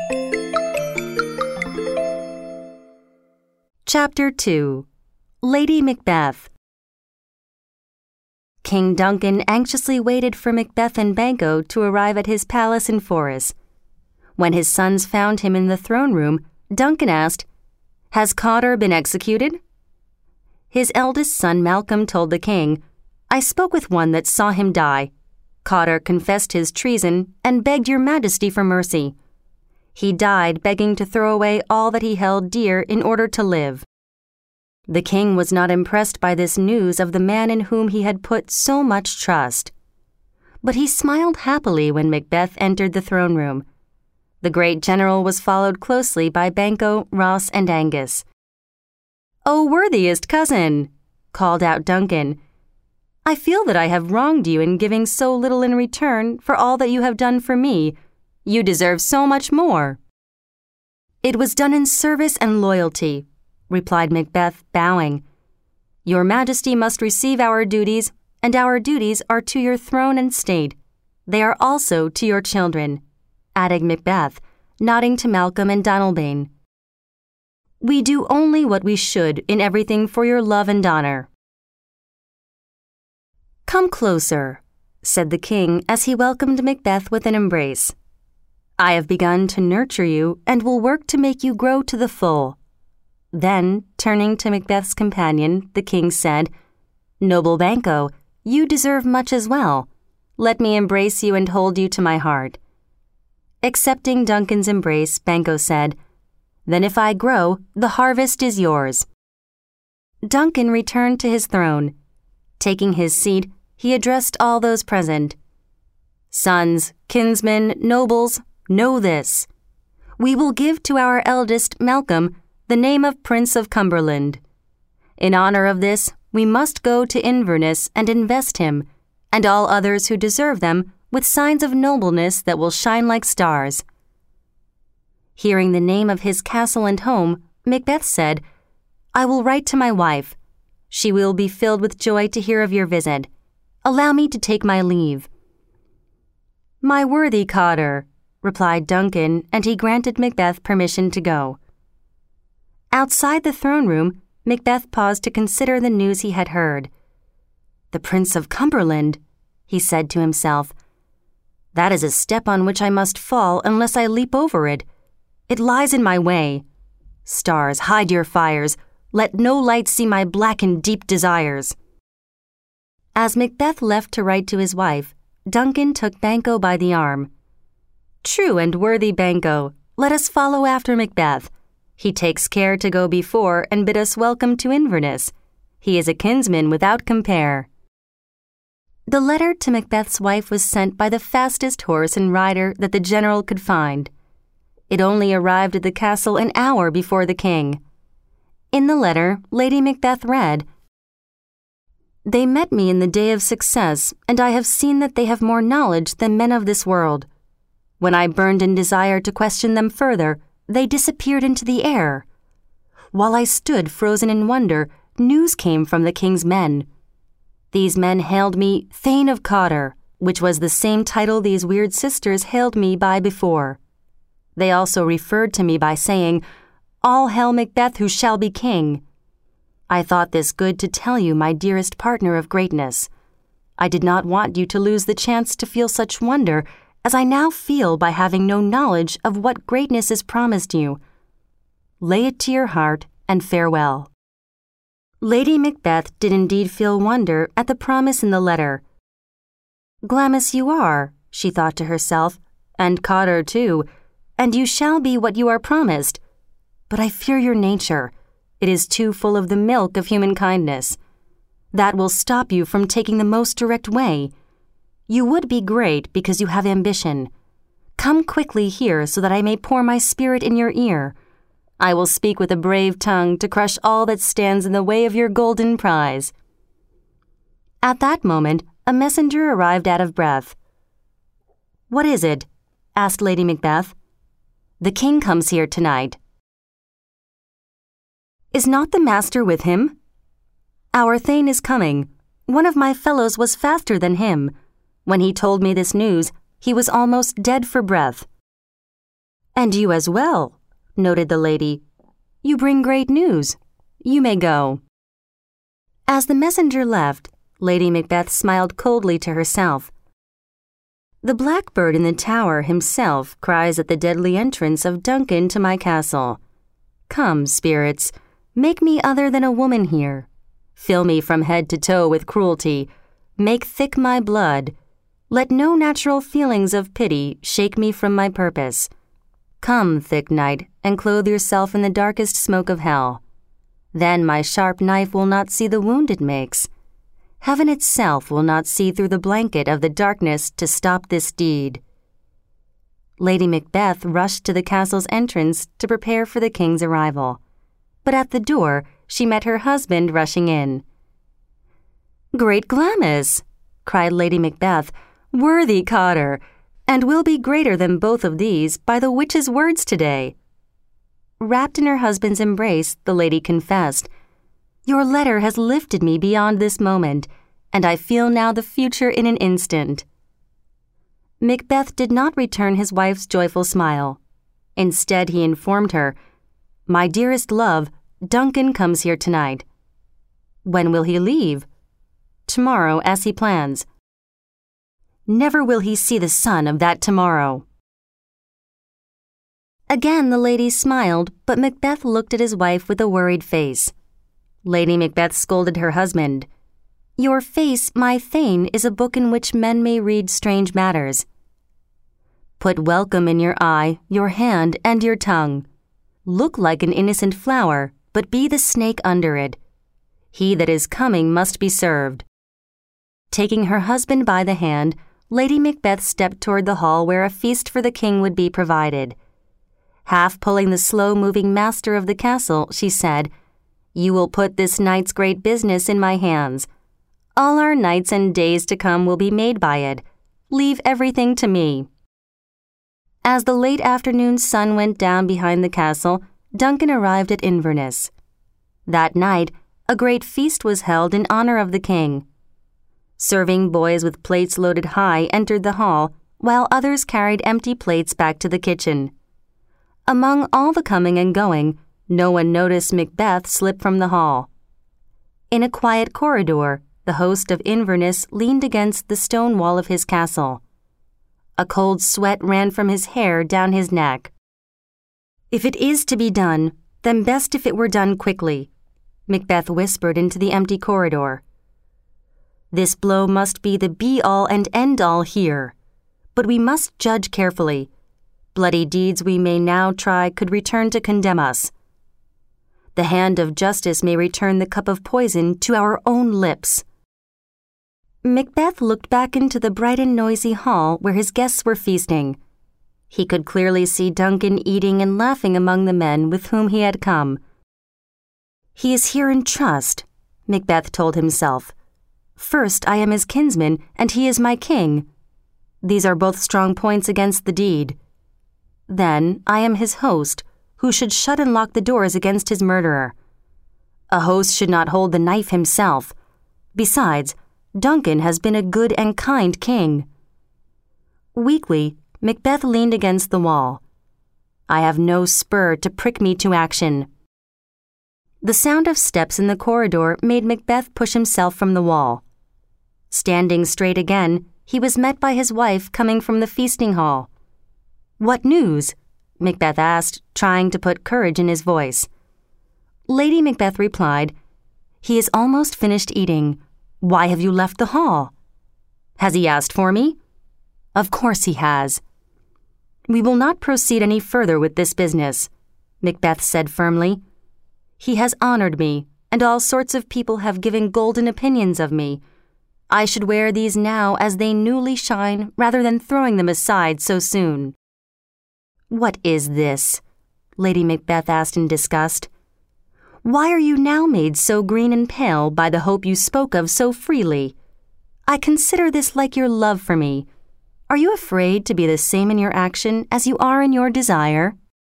Chapter 2. Lady Macbeth. King Duncan anxiously waited for Macbeth and Banquo to arrive at his palace in Forres. When his sons found him in the throne room, Duncan asked, "Has Cotter been executed?" His eldest son Malcolm told the king, "I spoke with one that saw him die. Cotter confessed his treason and begged your majesty for mercy. He died begging to throw away all that he held dear in order to live." The king was not impressed by this news of the man in whom he had put so much trust. But he smiled happily when Macbeth entered the throne room. The great general was followed closely by Banquo, Ross, and Angus. "O worthiest cousin," called out Duncan, "I feel that I have wronged you in giving so little in return for all that you have done for me. You deserve so much more." "It was done in service and loyalty," replied Macbeth, bowing. "Your majesty must receive our duties, and our duties are to your throne and state. They are also to your children," added Macbeth, nodding to Malcolm and Donalbain. "We do only what we should in everything for your love and honor." "Come closer," said the king as he welcomed Macbeth with an embrace. "I have begun to nurture you and will work to make you grow to the full." Then, turning to Macbeth's companion, the king said, "Noble Banquo, you deserve much as well. Let me embrace you and hold you to my heart." Accepting Duncan's embrace, Banquo said, "Then if I grow, the harvest is yours." Duncan returned to his throne. Taking his seat, he addressed all those present. "Sons, kinsmen, nobles, know this. We will give to our eldest, Malcolm, the name of Prince of Cumberland. In honor of this, we must go to Inverness and invest him, and all others who deserve them, with signs of nobleness that will shine like stars." Hearing the name of his castle and home, Macbeth said, "I will write to my wife. She will be filled with joy to hear of your visit. Allow me to take my leave." "My worthy Cotter," replied Duncan, and he granted Macbeth permission to go. Outside the throne room, Macbeth paused to consider the news he had heard. "The Prince of Cumberland," he said to himself. "That is a step on which I must fall unless I leap over it. It lies in my way. Stars, hide your fires. Let no light see my black and deep desires." As Macbeth left to write to his wife, Duncan took Banquo by the arm. "True and worthy Banquo, let us follow after Macbeth. He takes care to go before and bid us welcome to Inverness. He is a kinsman without compare." The letter to Macbeth's wife was sent by the fastest horse and rider that the general could find. It only arrived at the castle an hour before the king. In the letter, Lady Macbeth read, "They met me in the day of success, and I have seen that they have more knowledge than men of this world. When I burned in desire to question them further, they disappeared into the air. While I stood frozen in wonder, news came from the king's men. These men hailed me Thane of Cotter, which was the same title these weird sisters hailed me by before. They also referred to me by saying, 'All hail Macbeth who shall be king.' I thought this good to tell you, my dearest partner of greatness. I did not want you to lose the chance to feel such wonder as I now feel by having no knowledge of what greatness is promised you. Lay it to your heart and farewell." Lady Macbeth did indeed feel wonder at the promise in the letter. "Glamis you are," she thought to herself, "and Cotter too, and you shall be what you are promised. But I fear your nature. It is too full of the milk of human kindness. That will stop you from taking the most direct way. You would be great because you have ambition. Come quickly here so that I may pour my spirit in your ear. I will speak with a brave tongue to crush all that stands in the way of your golden prize." At that moment, a messenger arrived out of breath. "What is it?" asked Lady Macbeth. "The king comes here tonight." "Is not the master with him?" "Our Thane is coming. One of my fellows was faster than him. When he told me this news, he was almost dead for breath." "And you as well," noted the lady. "You bring great news. You may go." As the messenger left, Lady Macbeth smiled coldly to herself. The blackbird in the tower himself cries at the deadly entrance of Duncan to my castle. Come, spirits, make me other than a woman here. Fill me from head to toe with cruelty. Make thick my blood. Let no natural feelings of pity shake me from my purpose. Come, thick night, and clothe yourself in the darkest smoke of hell. Then my sharp knife will not see the wound it makes. Heaven itself will not see through the blanket of the darkness to stop this deed. Lady Macbeth rushed to the castle's entrance to prepare for the king's arrival. But at the door, she met her husband rushing in. "Great Glamis," cried Lady Macbeth, "worthy Cotter, and will be greater than both of these by the witch's words today." Wrapped in her husband's embrace, the lady confessed, "Your letter has lifted me beyond this moment, and I feel now the future in an instant." Macbeth did not return his wife's joyful smile. Instead, he informed her, "My dearest love, Duncan comes here tonight." "When will he leave?" "Tomorrow, as he plans." "Never will he see the sun of that tomorrow." Again the lady smiled, but Macbeth looked at his wife with a worried face. Lady Macbeth scolded her husband. "Your face, my thane, is a book in which men may read strange matters. Put welcome in your eye, your hand, and your tongue. Look like an innocent flower, but be the snake under it. He that is coming must be served." Taking her husband by the hand, Lady Macbeth stepped toward the hall where a feast for the king would be provided. Half pulling the slow-moving master of the castle, she said, "You will put this night's great business in my hands. All our nights and days to come will be made by it. Leave everything to me." As the late afternoon sun went down behind the castle, Duncan arrived at Inverness. That night, a great feast was held in honor of the king. Serving boys with plates loaded high entered the hall, while others carried empty plates back to the kitchen. Among all the coming and going, no one noticed Macbeth slip from the hall. In a quiet corridor, the host of Inverness leaned against the stone wall of his castle. A cold sweat ran from his hair down his neck. "If it is to be done, then best if it were done quickly," Macbeth whispered into the empty corridor. "This blow must be the be-all and end-all here, but we must judge carefully. Bloody deeds we may now try could return to condemn us. The hand of justice may return the cup of poison to our own lips." Macbeth looked back into the bright and noisy hall where his guests were feasting. He could clearly see Duncan eating and laughing among the men with whom he had come. "He is here in trust," Macbeth told himself. "First, I am his kinsman, and he is my king. These are both strong points against the deed. Then, I am his host, who should shut and lock the doors against his murderer. A host should not hold the knife himself. Besides, Duncan has been a good and kind king." Weakly, Macbeth leaned against the wall. "I have no spur to prick me to action." The sound of steps in the corridor made Macbeth push himself from the wall. Standing straight again, he was met by his wife coming from the feasting hall. "What news?" Macbeth asked, trying to put courage in his voice. Lady Macbeth replied, "He is almost finished eating. Why have you left the hall?" "Has he asked for me?" "Of course he has." "We will not proceed any further with this business," Macbeth said firmly. "He has honored me, and all sorts of people have given golden opinions of me. I should wear these now as they newly shine rather than throwing them aside so soon." "What is this?" Lady Macbeth asked in disgust. "Why are you now made so green and pale by the hope you spoke of so freely? I consider this like your love for me. Are you afraid to be the same in your action as you are in your desire?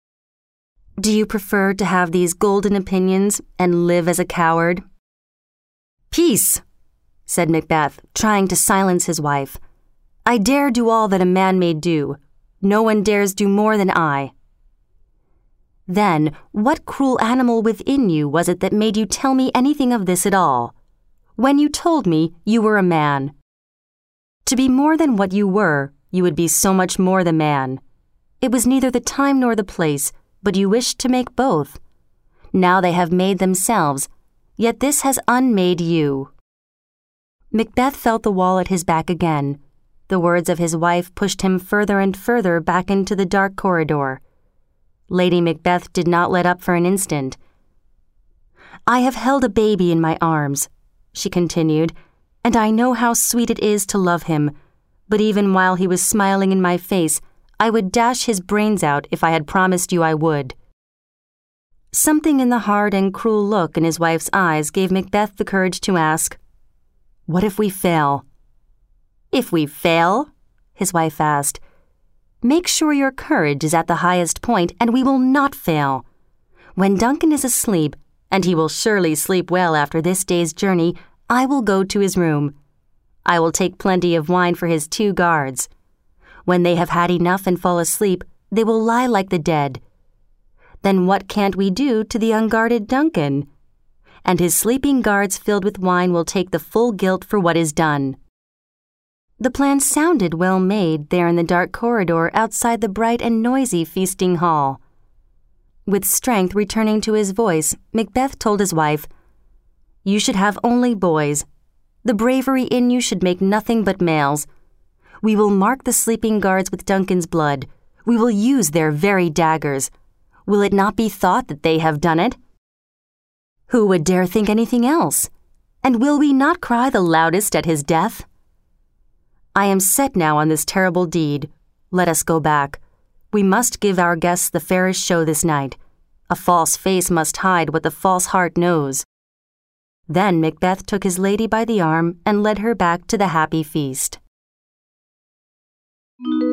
Do you prefer to have these golden opinions and live as a coward?" "Peace," said Macbeth, trying to silence his wife. "I dare do all that a man may do. No one dares do more than I. Then, what cruel animal within you was it that made you tell me anything of this at all? When you told me you were a man. To be more than what you were, you would be so much more the man. It was neither the time nor the place, but you wished to make both. Now they have made themselves, yet this has unmade you. Macbeth felt the wall at his back again. The words of his wife pushed him further and further back into the dark corridor. Lady Macbeth did not let up for an instant. "I have held a baby in my arms," she continued, "and I know how sweet it is to love him, but even while he was smiling in my face, I would dash his brains out if I had promised you I would." Something in the hard and cruel look in his wife's eyes gave Macbeth the courage to ask, "What if we fail?" "If we fail?" his wife asked. "Make sure your courage is at the highest point, and we will not fail. When Duncan is asleep, and he will surely sleep well after this day's journey, I will go to his room. I will take plenty of wine for his 2 guards. When they have had enough and fall asleep, they will lie like the dead. Then what can't we do to the unguarded Duncan? And his sleeping guards filled with wine will take the full guilt for what is done." The plan sounded well made there in the dark corridor outside the bright and noisy feasting hall. With strength returning to his voice, Macbeth told his wife, "You should have only boys. The bravery in you should make nothing but males. We will mark the sleeping guards with Duncan's blood. We will use their very daggers. Will it not be thought that they have done it? Who would dare think anything else? And will we not cry the loudest at his death? I am set now on this terrible deed. Let us go back. We must give our guests the fairest show this night. A false face must hide what the false heart knows." Then Macbeth took his lady by the arm and led her back to the happy feast.